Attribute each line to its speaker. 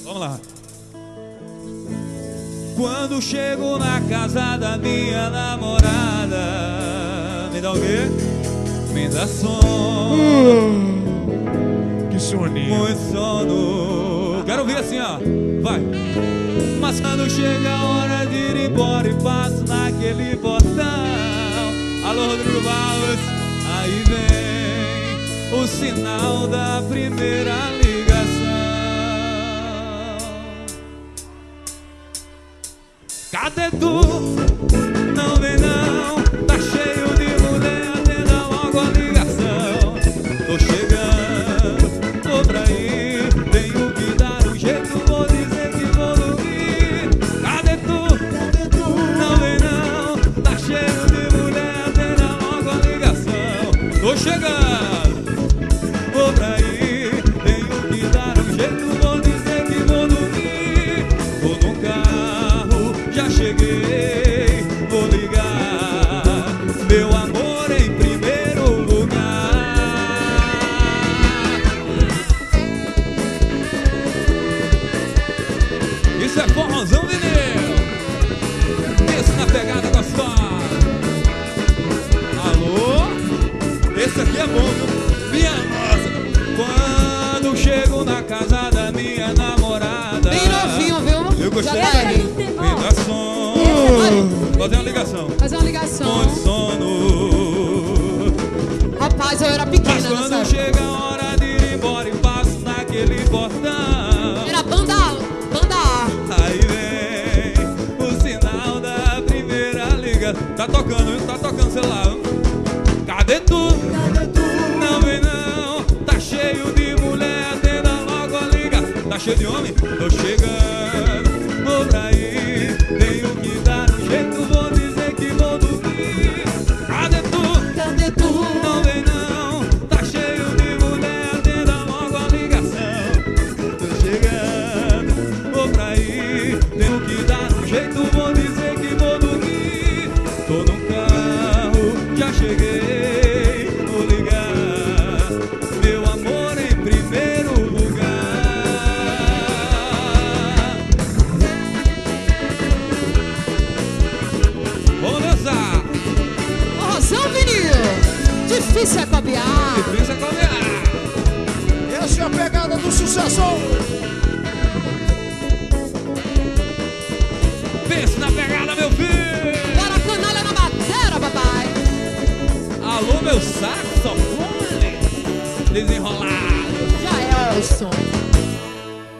Speaker 1: Vamos lá. Quando chego na casa da minha namorada, me dá o quê? Me dá sono.
Speaker 2: Que soninho.
Speaker 1: Muito sono. Quero ouvir assim, ó. Vai. Mas quando chega a hora de ir embora e passo naquele portão, alô, Rodrigo Barros, aí vem o sinal da primeira ligação. Cadê tu? Não vem não, tá cheio de mulher, atenda logo a ligação. Tô chegando, tô pra ir, tenho que dar um jeito, vou dizer que vou dormir. Cadê tu? Não vem não, tá cheio de mulher, atenda logo a ligação. Tô chegando, vou pra ir, tenho que dar um jeito, vou dizer que vou dormir. Tô no carro, já cheguei, vou ligar, meu amor em primeiro lugar. Isso é forrozão, vinil. Isso na pegada gostosa. Alô? Esse aqui é bom, viu? Minha nossa. Quando chego na casa da minha namorada,
Speaker 3: Bem novinho, viu?
Speaker 1: eu gostei.
Speaker 3: Já tá aí.
Speaker 1: Me dá sono. Fazer uma ligação.
Speaker 3: Fazer uma ligação.
Speaker 1: Muito sono.
Speaker 3: Rapaz, eu era
Speaker 1: Mas
Speaker 3: pequena
Speaker 1: quando
Speaker 3: nessa época.
Speaker 1: chega a hora de ir embora e passo naquele portão,
Speaker 3: Era banda A.
Speaker 1: aí vem o sinal da primeira liga. Tá tocando, viu? Tá tocando o celular, viu? Cadê tu? Não vem não, tá cheio de mulher, atenda logo a liga. Tá cheio de homem? Tô chegando, vou pra ir, tenho que dar um jeito, vou dizer que vou dormir. Cadê tu? Não vem não, tá cheio de mulher, atenda logo a ligação. Tô chegando, vou pra ir, tenho que dar um jeito, vou dizer que vou dormir. Tô no carro, já cheguei, vou ligar, meu amor em primeiro lugar. Vamos dançar.
Speaker 3: Forrozão, vinil. Difícil é copiar.
Speaker 1: Difícil é comer.
Speaker 2: Essa é a pegada do sucesso.
Speaker 1: Pensa na pegada, meu filho.
Speaker 3: Bora canalha na madeira, papai.
Speaker 1: Alô, meu saxofone desenrolado.
Speaker 3: Já é o som.